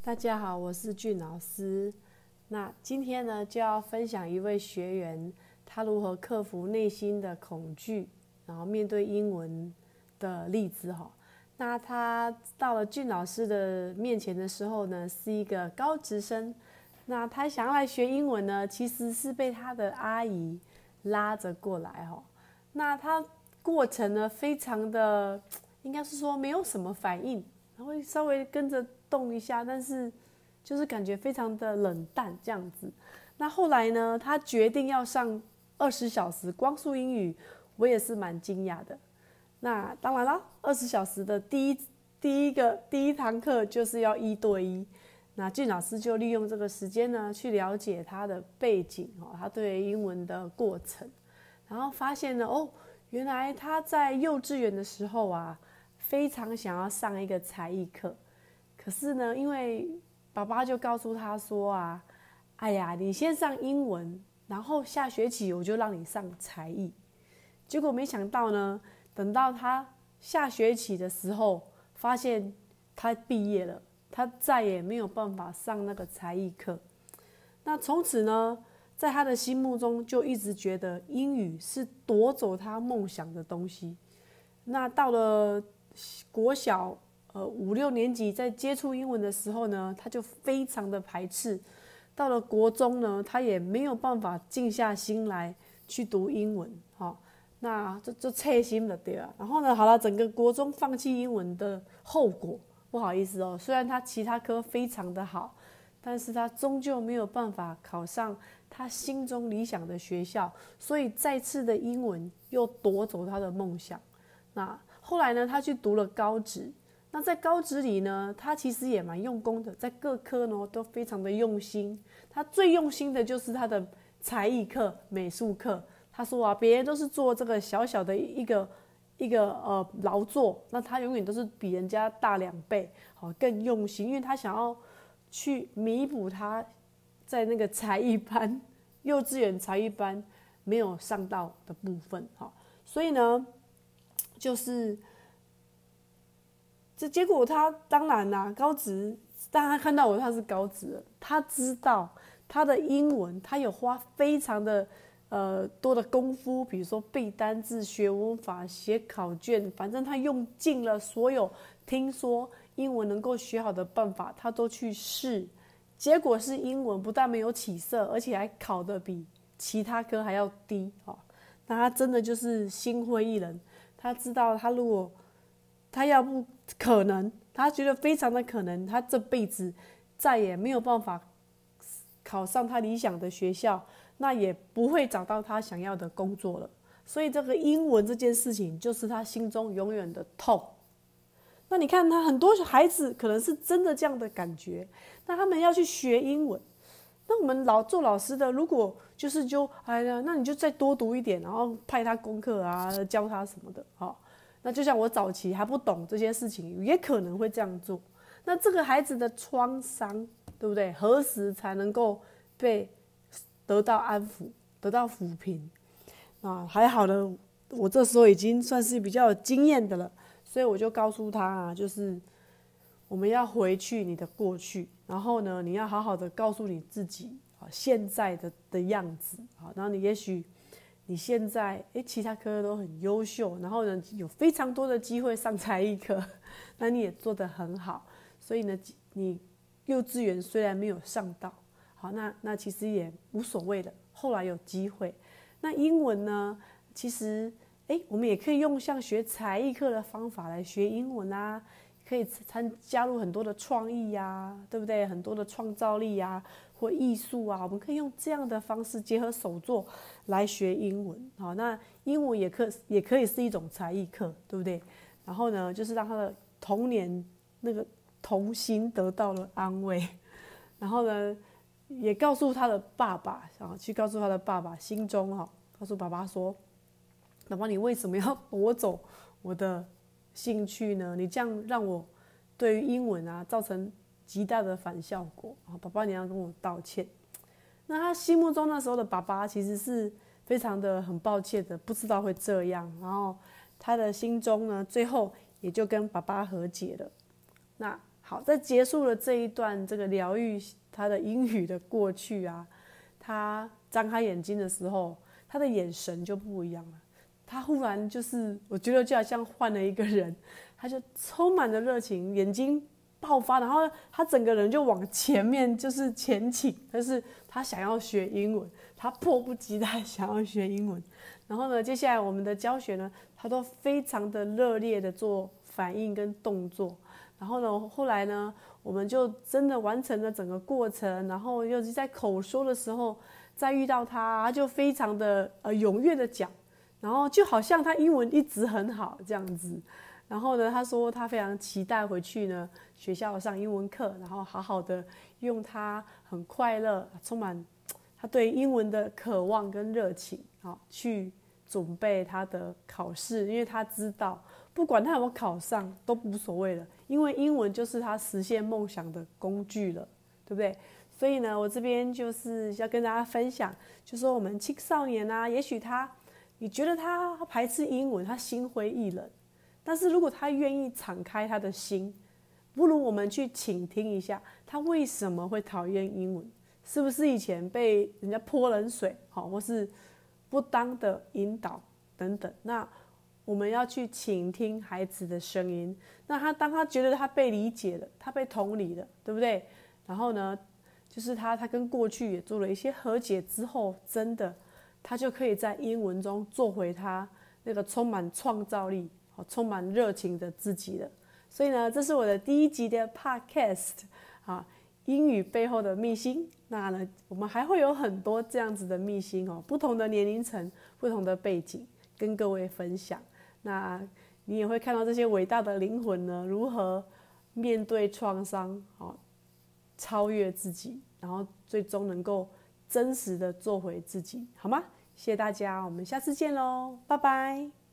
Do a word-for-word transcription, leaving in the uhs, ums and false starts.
大家好，我是俊老师。那今天呢，就要分享一位学员他如何克服内心的恐惧，然后面对英文的例子哈。那他到了俊老师的面前的时候呢，是一个高职生。那他想要来学英文呢，其实是被他的阿姨拉着过来哈。那他过程呢，非常的应该是说没有什么反应，他会稍微跟着动一下，但是就是感觉非常的冷淡这样子。那后来呢，他决定要上二十小时光速英语，我也是蛮惊讶的。那当然啦，二十小时的第一第一个第一堂课就是要一对一。那俊老师就利用这个时间呢，去了解他的背景哦，他对英文的过程，然后发现呢，哦，原来他在幼稚园的时候啊，非常想要上一个才艺课，可是呢，因为爸爸就告诉他说啊，哎呀，你先上英文，然后下学期我就让你上才艺。结果没想到呢，等到他下学期的时候，发现他毕业了，他再也没有办法上那个才艺课。那从此呢，在他的心目中就一直觉得英语是夺走他梦想的东西。那到了国小呃五六年级，在接触英文的时候呢，他就非常的排斥。到了国中呢，他也没有办法静下心来去读英文，哈、哦，那就就切心了，对吧？然后呢，好了，整个国中放弃英文的后果，不好意思哦，虽然他其他科非常的好，但是他终究没有办法考上他心中理想的学校，所以再次的英文又夺走他的梦想。那后来呢，他去读了高职。那在高职里呢，他其实也蛮用功的，在各科呢都非常的用心。他最用心的就是他的才艺课、美术课。他说啊，别人都是做这个小小的一个一个呃劳作，那他永远都是比人家大两倍，好更用心，因为他想要去弥补他在那个才艺班、幼稚园才艺班没有上到的部分，好，所以呢，就是。这结果他当然啦、啊，高职，当他看到我他是高职了，他知道他的英文，他有花非常的呃多的功夫，比如说背单字、学文法、写考卷，反正他用尽了所有听说英文能够学好的办法，他都去试。结果是英文不但没有起色，而且还考得比其他科还要低啊！那他真的就是心灰意冷，他知道他如果他要不可能，他觉得非常的可能，他这辈子再也没有办法考上他理想的学校，那也不会找到他想要的工作了。所以这个英文这件事情，就是他心中永远的痛。那你看他很多孩子可能是真的这样的感觉，那他们要去学英文，那我们老做老师的，如果就是就哎呀，那你就再多读一点，然后派他功课啊，教他什么的，好。那就像我早期还不懂这些事情，也可能会这样做。那这个孩子的创伤，对不对？何时才能够被得到安抚、得到抚平？啊，还好的，我这时候已经算是比较有经验的了，所以我就告诉他啊，就是我们要回去你的过去，然后呢，你要好好的告诉你自己啊，现在的的样子啊，然后你也许。你现在诶其他科都很优秀，然后呢有非常多的机会上才艺课，那你也做得很好，所以呢你幼稚园虽然没有上到，好那那其实也无所谓的，后来有机会。那英文呢，其实诶我们也可以用像学才艺课的方法来学英文啊，可以参加入很多的创意啊，对不对？很多的创造力啊。或艺术啊，我们可以用这样的方式结合手作来学英文。好，那英文也可也可以是一种才艺课，对不对？然后呢，就是让他的童年那个童心得到了安慰。然后呢，也告诉他的爸爸，然后去告诉他的爸爸，心中哈，告诉爸爸说：“爸爸，你为什么要夺走我的兴趣呢？你这样让我对于英文啊造成。”极大的反效果，爸爸你要跟我道歉。那他心目中那时候的爸爸其实是非常的很抱歉的，不知道会这样，然后他的心中呢，最后也就跟爸爸和解了。那好，在结束了这一段这个疗愈他的英语的过去啊，他张开眼睛的时候，他的眼神就不一样了。他忽然就是，我觉得就好像换了一个人，他就充满了热情，眼睛爆发，然后他整个人就往前面就是前倾，但是他想要学英文，他迫不及待想要学英文。然后呢，接下来我们的教学呢，他都非常的热烈的做反应跟动作。然后呢，后来呢，我们就真的完成了整个过程。然后尤其在口说的时候，再遇到他，他就非常的呃踊跃的讲，然后就好像他英文一直很好这样子。然后呢，他说他非常期待回去呢学校上英文课，然后好好的用他很快乐、充满他对英文的渴望跟热情，好去准备他的考试，因为他知道不管他有没有考上都无所谓了，因为英文就是他实现梦想的工具了，对不对？所以呢，我这边就是要跟大家分享，就说我们青少年啊，也许他你觉得他排斥英文，他心灰意冷，但是如果他愿意敞开他的心，不如我们去倾听一下他为什么会讨厌英文，是不是以前被人家泼冷水，或是不当的引导等等。那我们要去倾听孩子的声音，那他当他觉得他被理解了，他被同理了，对不对？然后呢，就是他他跟过去也做了一些和解之后，真的他就可以在英文中做回他那个充满创造力、充满热情的自己了。所以呢，这是我的第一集的 podcast 啊，英语背后的秘辛。那呢，我们还会有很多这样子的秘辛哦，不同的年龄层、不同的背景，跟各位分享。那你也会看到这些伟大的灵魂呢，如何面对创伤，超越自己，然后最终能够真实的做回自己，好吗？谢谢大家，我们下次见喽，拜拜。